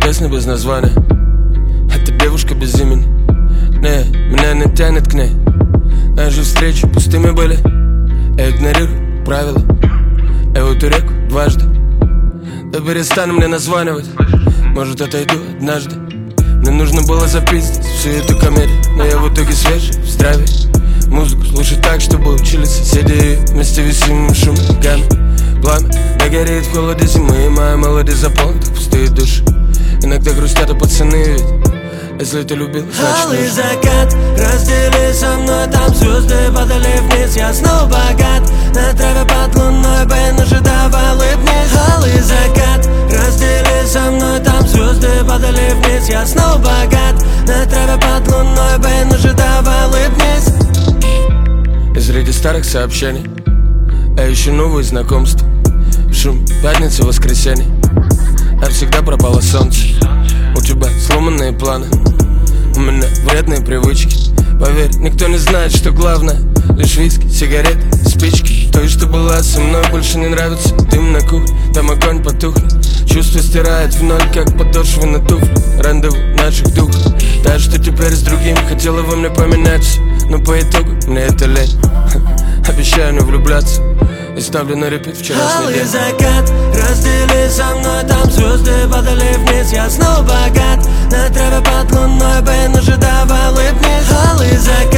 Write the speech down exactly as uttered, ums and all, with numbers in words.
песня без названия. Это девушка без имени. Не, меня не тянет к ней. Наши встречи пустыми были. Я игнорирую правила. Я в эту реку дважды. Да перестань мне названивать. Может, отойду однажды. Мне нужно было запиздить всю эту комедию, но я в итоге свежий, в здравии. Музыку слушать так, чтобы учили соседи. Вместе висим в шуме ногами. Пламя не горит в холоде зимы. И моя мелодия заполнит пустые души. Иногда грустят и пацаны, ведь если ты любил, значит алый нужно. закат, раздели со мной, там звезды падали вниз. Я снова богат, на траве под луной, Бэй, ну же давай улыбнись. Алый закат, раздели со мной, там звезды падали вниз. Я снова богат, на траве под луной, Бэй, ну же давай улыбнись. И среди старых сообщений я ищу новые знакомства. Шум пятницы, воскресенье. А всегда пропало солнце. У тебя сломанные планы, у меня вредные привычки. Поверь, никто не знает, что главное. Лишь виски, сигареты, спички. Той, что была со мной, больше не нравится. Дым на кухне, там огонь потухнет. Чувство стирает в ноль, как подошвы на туфли. Рандеву наших духов. Та, что теперь с другим, хотела во мне поменяться. Но по итогу мне это лень. Обещаю не влюбляться. И ставлю на репит вчерашний алый день. закат, раздели со мной, там звезды падали вниз. Я снова богат, на траве под луной, Бэй, ну же давай улыбнись. Алый закат.